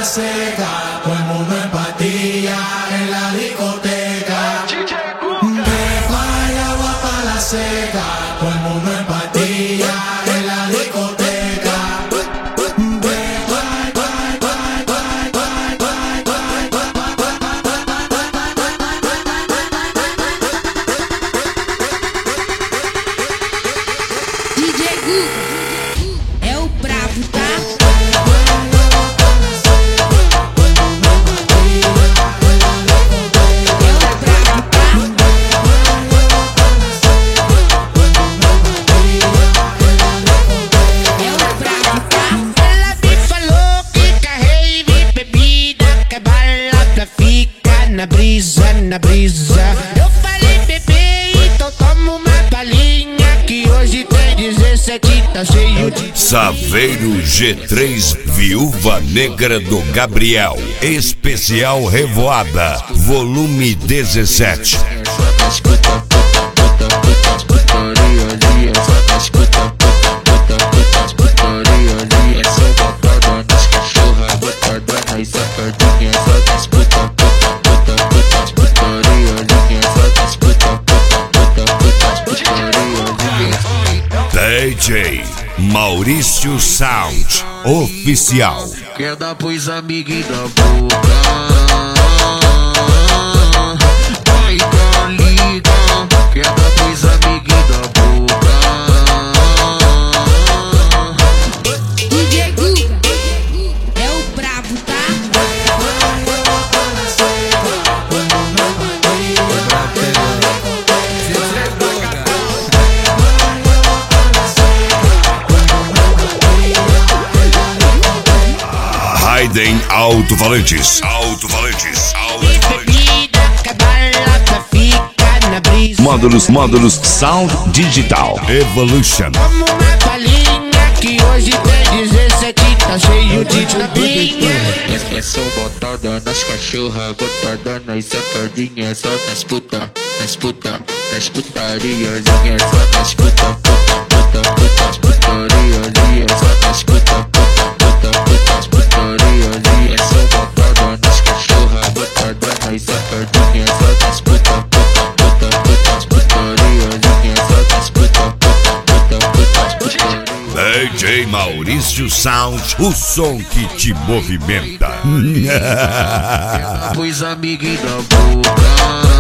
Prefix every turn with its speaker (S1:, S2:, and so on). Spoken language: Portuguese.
S1: seca, todo el mundo en patilla en la discoteca. Pepa y agua para la seca, todo el mundo en patilla en la discoteca.
S2: É o brabo, tá?
S3: Na brisa, eu falei bebê, então toma uma balinha que hoje tem 17, tá cheio de
S4: Saveiro G3 Viúva Negra do Gabriel, especial Revoada, volume 17. DJ Maurício Sound Oficial.
S3: Quer dar pros amiguinhos da boca? Vai cá, liga. Quer dar pros amiguinhos da boca?
S2: DJ Guga é o brabo, tá?
S4: Raiden Alto-Falantes. Módulos Sound Digital Evolution.
S3: Como uma balinha que hoje tem 17, tá cheio de tapinha. É só botada nas cachorras, botada nas safadinhas, só nas puta, nas putarias, só nas puta, putarias, só nas puta, putarias. É só botada nas cachorras, botada nas safadinhas, só nas puta,
S4: DJ Maurício Sound, o som que te movimenta.
S3: Pros amiguinhos da boca.